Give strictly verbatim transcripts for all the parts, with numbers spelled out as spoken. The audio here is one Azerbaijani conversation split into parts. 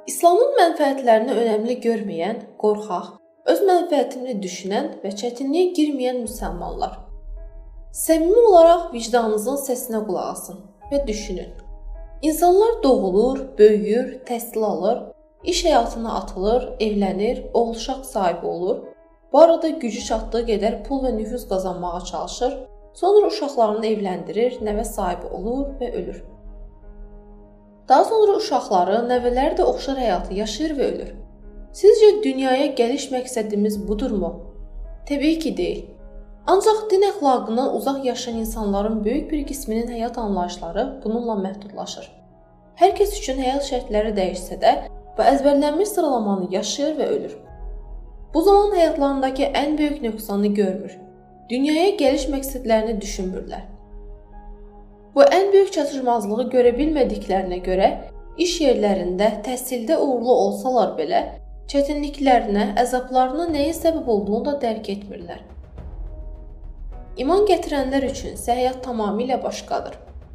İslamın mənfəətlərini önəmli görməyən, qorxaq, öz mənfəətini düşünən və çətinliyə girməyən müsəlmanlar. Səmimi olaraq vicdanınızın səsinə qulaq asın və düşünün. İnsanlar doğulur, böyüyür, təhsil alır, iş həyatına atılır, evlənir, oğul-uşaq sahibi olur. Bu arada gücü çatdığı qədər pul və nüfuz qazanmağa çalışır, sonra uşaqlarını evləndirir, nəvə sahibi olur və ölür. Daha sonra uşaqları, nəvələri də oxşar həyatı yaşayır və ölür. Sizcə dünyaya gəliş məqsədimiz budurmu? Təbii ki, deyil. Ancaq din əxlaqından uzaq yaşayan insanların böyük bir qisminin həyat anlayışları bununla məhdudlaşır. Hər kəs üçün həyat şərtləri dəyişsə də, bu əzbərlənmiş sıralamanı yaşayır və ölür. Bu zaman həyatlarındakı ən böyük nöqsanı görmür. Dünyaya gəliş məqsədlərini düşünmürlər. Bu ən böyük çatışmazlığı görə bilmədiklərinə görə iş yerlərində, təhsildə uğurlu olsalar belə, çətinliklərinə, əzablarına nəyin səbəb olduğunu da dərk etmirlər. İman gətirənlər üçün isə həyat tamamilə başqadır.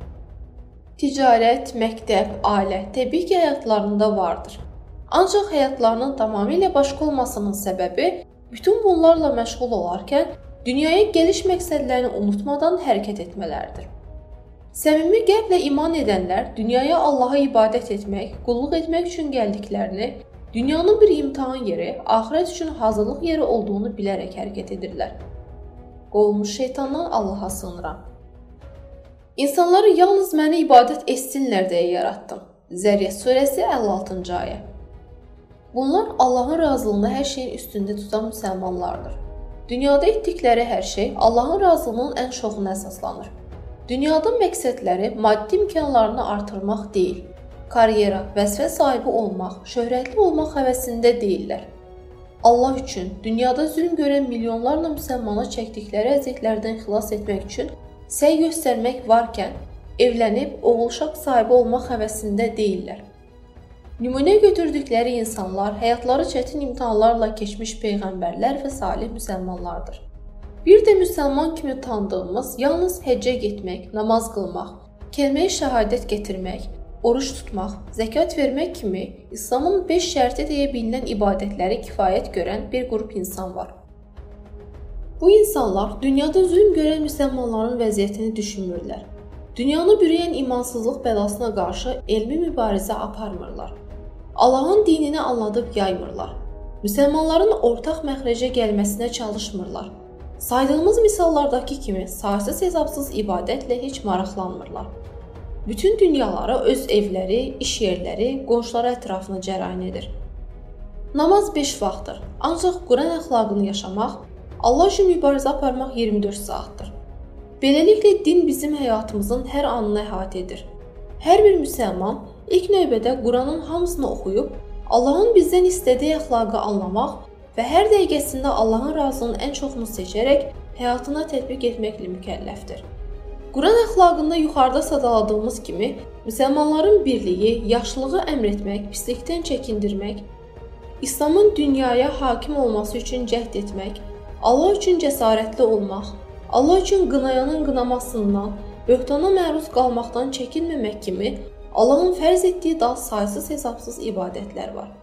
Ticarət, məktəb, ailə təbii ki, həyatlarında vardır. Ancaq həyatlarının tamamilə başqa olmasının səbəbi bütün bunlarla məşğul olarkən dünyaya gəliş məqsədlərini unutmadan hərəkət etmələridir. Səmimi qəlblə iman edənlər dünyaya Allaha ibadət etmək, qulluq etmək üçün gəldiklərini, dünyanın bir imtahan yeri, axirət üçün hazırlıq yeri olduğunu bilərək hərəkət edirlər. Qovulmuş şeytandan Allaha sığınıram. İnsanları yalnız məni ibadət etsinlər deyə yaratdım. Zəriyyət surəsi əlli altıncı ayə. Bunlar Allahın razılığını hər şeyin üstündə tutan müsəlmanlardır. Dünyada etdikləri hər şey Allahın razılığının ən çoxuna əsaslanır. Dünyada məqsədləri maddi imkanlarını artırmaq deyil, karyera, vəzifə sahibi olmaq, şöhrətli olmaq həvəsində deyillər. Allah üçün dünyada zülm görən milyonlarla müsəlmana çəkdikləri əziyyətlərdən xilas etmək üçün səy göstərmək varkən, evlənib oğul-uşaq sahibi olmaq həvəsində deyillər. Nümunə götürdükləri insanlar həyatları çətin imtahanlarla keçmiş peyğəmbərlər və salih müsəlmanlardır. Bir də müsəlman kimi tanıdığımız yalnız həccə getmək, namaz qılmaq, kəlmə-i şəhadət gətirmək, oruç tutmaq, zəkat vermək kimi İslamın beş şərti deyə bilinən ibadətləri kifayət görən bir qrup insan var. Bu insanlar dünyada zülm görən müsəlmanların vəziyyətini düşünmürlər. Dünyanı bürüyən imansızlıq bəlasına qarşı elmi mübarizə aparmırlar. Allahın dinini anladıb yaymırlar. Müsəlmanların ortaq məxrəcə gəlməsinə çalışmırlar. Saydığımız misallardakı kimi saysız hesabsız ibadətlə heç maraqlanmırlar. Bütün dünyaları öz evləri, iş yerləri, qonşuları ətrafına cərəyan edir. Namaz beş vaxtdır, ancaq Quran əxlaqını yaşamaq, Allah üçün mübarizə aparmaq iyirmi dörd saatdır. Beləliklə din bizim həyatımızın hər anını əhatə edir. Hər bir müsəlman ilk növbədə Quranın hamısını oxuyub, Allahın bizdən istədiyi əxlaqı anlamaq və hər dəqiqəsində Allahın razılığının ən çoxunu seçərək həyatına tətbiq etməklə mükəlləfdir. Quran əxlaqında yuxarıda sadaladığımız kimi müsəlmanların birliyi, yaxşılığı əmr etmək, pislikdən çəkindirmək, İslamın dünyaya hakim olması üçün cəhd etmək, Allah üçün cəsarətli olmaq, Allah üçün qınayanın qınamasından, böhtana məruz qalmaqdan çəkinməmək kimi Allahın fərz etdiyi daha saysız hesabsız ibadətlər var.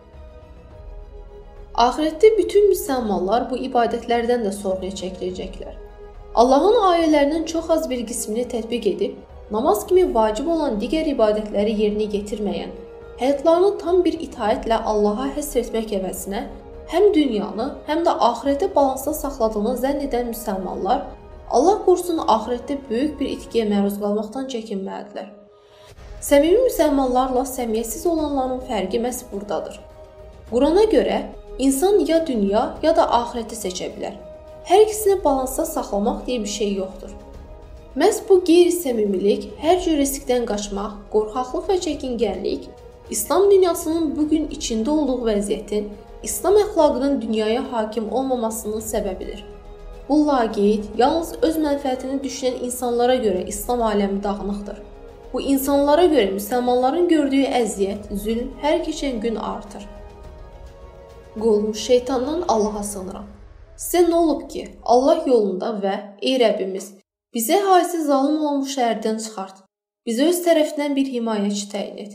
Axirətdə bütün müsəlmanlar bu ibadətlərdən də sorğuya çəkiləcəklər. Allahın ayələrinin çox az bir qismini tətbiq edib, namaz kimi vacib olan digər ibadətləri yerinə yetirməyən, həyatlarını tam bir itaətlə Allaha həsr etmək əvəzinə, həm dünyanı, həm də axirəti balansda saxladığını zənn edən müsəlmanlar, Allah qorusun axirətdə böyük bir itkiyə məruz qalmaqdan çəkinməlidirlər. Səmimi müsəlmanlarla səmiyyətsiz olanların fərqi məhz buradadır. Qurana görə, İnsan ya dünya, ya da axirəti seçə bilər. Hər ikisini balansda saxlamaq deyə bir şey yoxdur. Məhz bu qeyri-səmimilik, hər cür riskdən qaçmaq, qorxaqlıq və çəkingənlik, İslam dünyasının bugün içində olduğu vəziyyətin, İslam əxlaqının dünyaya hakim olmamasının səbəbidir. Bu laqeyd, yalnız öz mənfəətini düşünən insanlara görə İslam aləmi dağınıqdır. Bu insanlara görə müsəlmanların gördüyü əziyyət, zülm hər keçən gün artır. Qovulmuş şeytandan Allaha sığınıram. Sizə nə olub ki, Allah yolunda və ey Rəbbimiz, bizə haisi zalım olan bu şəhərdən çıxart. Bizə öz tərəfindən bir himayəçi təyin et.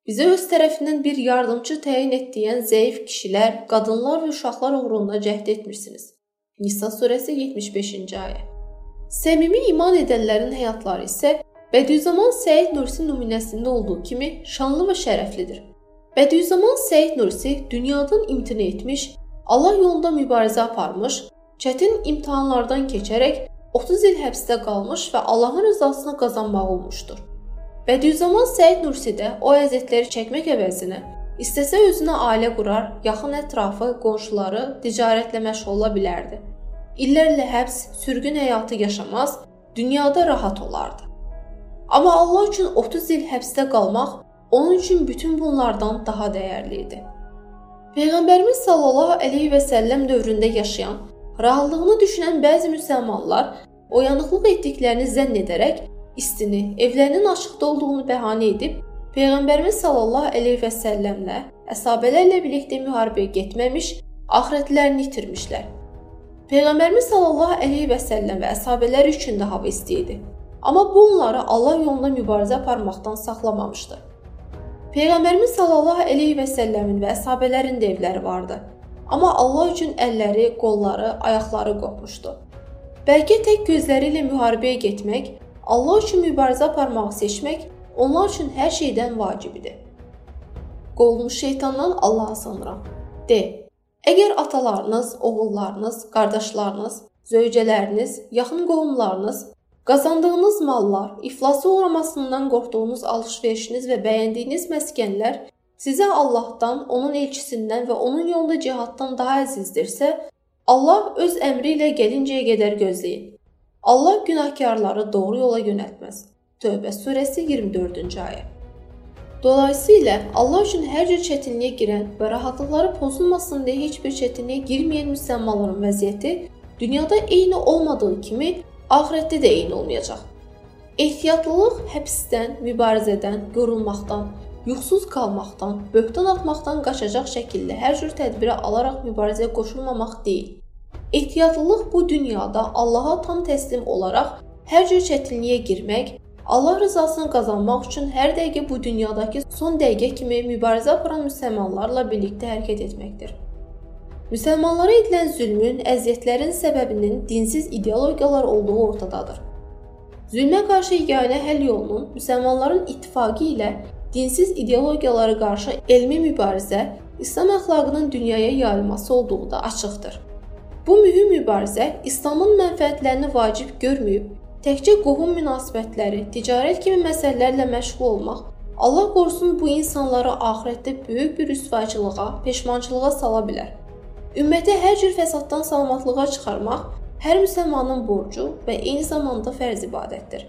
Bizə öz tərəfindən bir yardımcı təyin etdiyin zəif kişilər, qadınlar və uşaqlar uğrunda cəhd etmirsiniz. Nisa surəsi yetmiş beşinci ayə. Səmimi iman edənlərin həyatları isə Bədüzzaman Səid Nursi nümunəsində olduğu kimi şanlı və şərəflidir. Bədüzzaman Səid Nursi dünyadan imtina etmiş, Allah yolunda mübarizə aparmış, çətin imtahanlardan keçərək otuz il həbsdə qalmış və Allahın rızasını qazanmaq olmuşdur. Bədüzzaman Səid Nursi də o əziyyətləri çəkmək əvəzinə istəsə özünə ailə qurar, yaxın ətrafı, qonşuları ticarətlə məşğul ola bilərdi. İllərlə həbs, sürgün həyatı yaşamaz, dünyada rahat olardı. Amma Allah üçün otuz il həbsdə qalmaq onun üçün bütün bunlardan daha dəyərli idi. Peyğəmbərimiz sallallahu əleyhi və səlləm dövründə yaşayan, rahatlığını düşünən bəzi müsəlmanlar oyanıqlıq etdiklərini zənn edərək istini, evlərinin açıqda olduğunu bəhanə edib, Peyğəmbərimiz sallallahu əleyhi və səlləmlə, əshabələrlə birlikdə müharibəyə getməmiş, axirətlərini itirmişlər. Peyğəmbərimiz sallallahu əleyhi və səlləm və əshabələri üçün də hava isti idi. Amma bu onları Allah yolunda mübarizə aparmaqdan saxlamamışdı. Peyğəmbərimiz sallallahu əleyhi və səlləmin və əshabələrin də evləri vardı. Amma Allah üçün əlləri, qolları, ayaqları qopmuşdu. Bəlkə tək gözləri ilə müharibəyə getmək, Allah üçün mübarizə aparmağı seçmək onlar üçün hər şeydən vacibidir. Qovulmuş şeytandan Allaha sığınıram. De, əgər atalarınız, oğullarınız, qardaşlarınız, zövcələriniz, yaxın qohumlarınız, qazandığınız mallar, iflasa uğramasından qorxduğunuz alış-verişiniz və bəyəndiyiniz məskənlər sizə Allahdan, onun elçisindən və onun yolunda cihaddan daha əzizdirsə, Allah öz əmri ilə gəlincəyə qədər gözləyin. Allah günahkarları doğru yola yönəltməz. Tövbə surəsi iyirmi dördüncü ayə. Dolayısıyla Allah üçün hər cür çətinliyə girən və rahatlıqları pozulmasın deyə heç bir çətinliyə girməyən müsəlmanların vəziyyəti dünyada eyni olmadığı kimi axirətdə də eyni olmayacaq. Ehtiyatlılıq həbsdən, mübarizədən, yorulmaqdan, yuxusuz qalmaqdan, böhtan atmaqdan qaçacaq şəkildə hər cür tədbirə alaraq mübarizəyə qoşulmamaq deyil. Ehtiyatlılıq bu dünyada Allaha tam təslim olaraq hər cür çətinliyə girmək, Allah rızasını qazanmaq üçün hər dəqiqə bu dünyadakı son dəqiqə kimi mübarizə aparan müsəlmanlarla birlikdə hərəkət etməkdir. Müsəlmanlara edilən zülmün, əziyyətlərin səbəbinin dinsiz ideologiyalar olduğu ortadadır. Zülmə qarşı yeganə həll yolunun müsəlmanların ittifaqı ilə dinsiz ideologiyalara qarşı elmi mübarizə, İslam əxlaqının dünyaya yayılması olduğu da açıqdır. Bu mühüm mübarizə İslamın mənfəətlərini vacib görməyib, təkcə qohum münasibətləri, ticarət kimi məsələlərlə məşğul olmaq, Allah qorusun bu insanları axirətdə böyük bir rüsvayçılığa, peşmançılığa sala bilər. Ümmətə hər cür fəsaddan salamatlığa çıxarmaq hər müsəlmanın borcu və eyni zamanda fərz ibadətdir.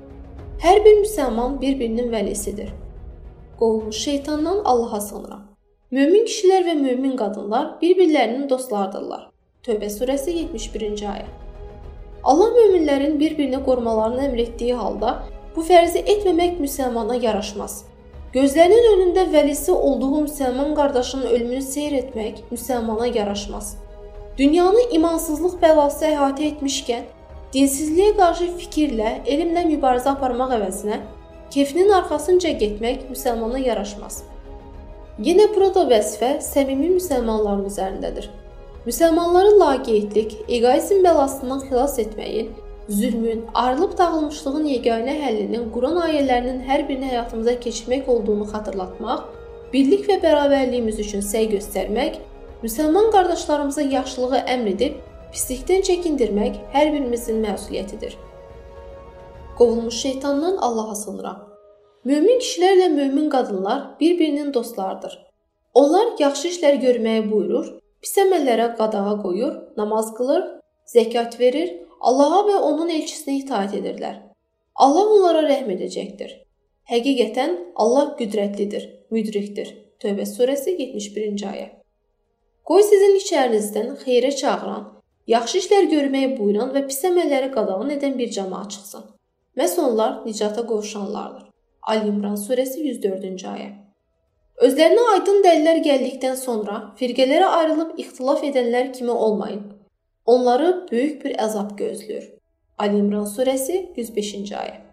Hər bir müsəlman bir-birinin vəlisidir. Qovulmuş şeytandan Allaha sığınıram. Mömin kişilər və mömin qadınlar bir-birlərinin dostlardırlar. Tövbə surəsi yetmiş birinci ayə. Allah möminlərin bir-birini qorumalarını əmr etdiyi halda bu fərzi etməmək müsəlmana yaraşmaz. Gözlərinin önündə vəlisi olduğu müsəlman qardaşının ölümünü seyr etmək müsəlmana yaraşmaz. Dünyanı imansızlıq bəlası əhatə etmişkən, dinsizliyə qarşı fikirlə, elmlə mübarizə aparmaq əvəzinə, keyfinin arxasınca getmək müsəlmana yaraşmaz. Yenə burada vəzifə səmimi müsəlmanların üzərindədir. Müsəlmanları laqeydlik, egoizm bəlasından xilas etməyin, zülmün, ayrılıb dağılmışlığın yeganə həllinin Quran ayələrinin hər birini həyatımıza keçirmək olduğunu xatırlatmaq, birlik və bərabərliyimiz üçün səy göstərmək, müsəlman qardaşlarımıza yaxşılığı əmr edib, pislikdən çəkindirmək hər birimizin məsuliyyətidir. Qovulmuş şeytandan Allaha sığınıram. Mömin kişilərlə mömin qadınlar bir-birinin dostlardır. Onlar yaxşı işlər görməyi buyurur, pis əməllərə qadağa qoyur, namaz qılır, zəkat verir, Allaha və onun elçisinə itaat edirlər. Allah onlara rəhm edəcəkdir. Həqiqətən Allah qüdrətlidir, müdrikdir. Tövbə surəsi yetmiş birinci ayə. Qoy sizin içərinizdən xeyrə çağıran, yaxşı işlər görməyi buyuran və pis əməlləri qadağan edən bir cəmaət çıxsın. Məhz onlar nicata qovuşanlardır. Ali İmran surəsi yüz dördüncü ayə. Özlərinə aydın dəlillər gəldikdən sonra firqələrə ayrılıb ixtilaf edənlər kimi olmayın. Onları böyük bir əzab gözləyir. Ali İmran surəsi yüz beşinci ayə.